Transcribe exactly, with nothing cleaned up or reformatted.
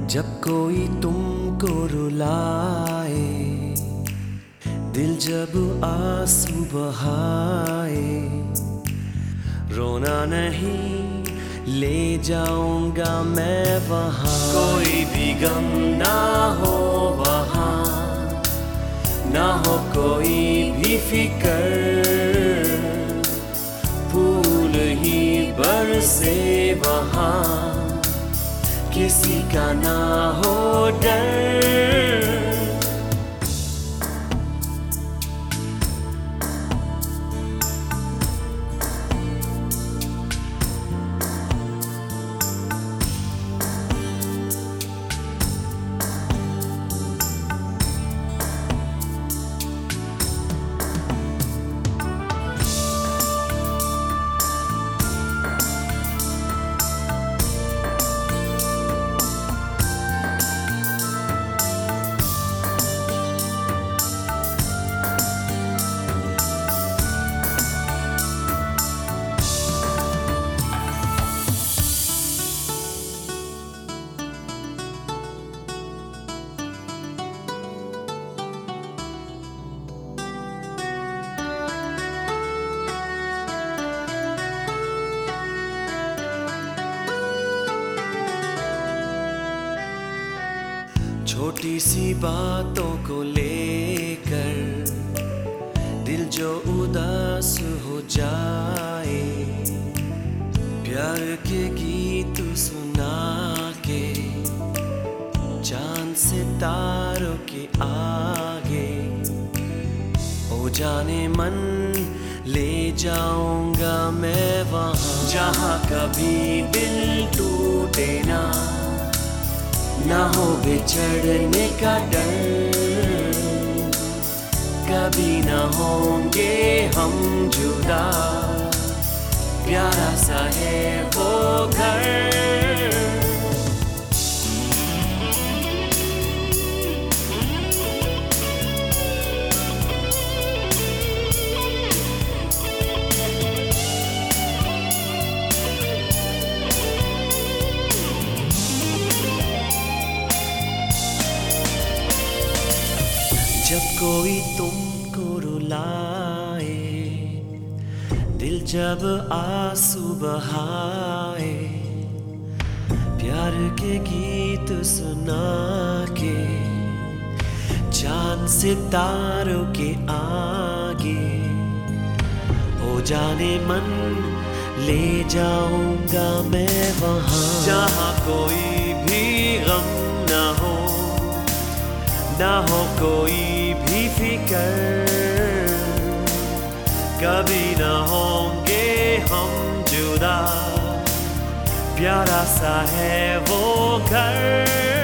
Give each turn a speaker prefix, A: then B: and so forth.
A: जब कोई तुमको रुलाए, दिल जब आंसू बहाए, रोना नहीं ले जाऊंगा मैं वहाँ। कोई भी गम ना हो वहाँ, ना हो कोई भी फिकर, फूल ही बरसे वहाँ, किसी का ना हो डर। छोटी सी बातों को लेकर दिल जो उदास हो जाए, प्यार के गीत सुना के चांद सितारों के आगे, ओ जाने मन ले जाऊंगा मैं वहाँ, जहाँ कभी दिल टूटे ना, ना हो बिछड़ने का डर, कभी ना होंगे हम जुदा, प्यारा सा है वो घर। जब कोई तुमको रुलाए, दिल जब आंसू बहाए, प्यार के गीत सुना के चांद सितारों के आगे, हो जाने मन ले जाऊंगा मैं वहाँ, जहाँ कोई भी गम ना हो, ना हो कोई भी फिकर, कभी ना होंगे हम जुदा, प्यारा सा है वो घर।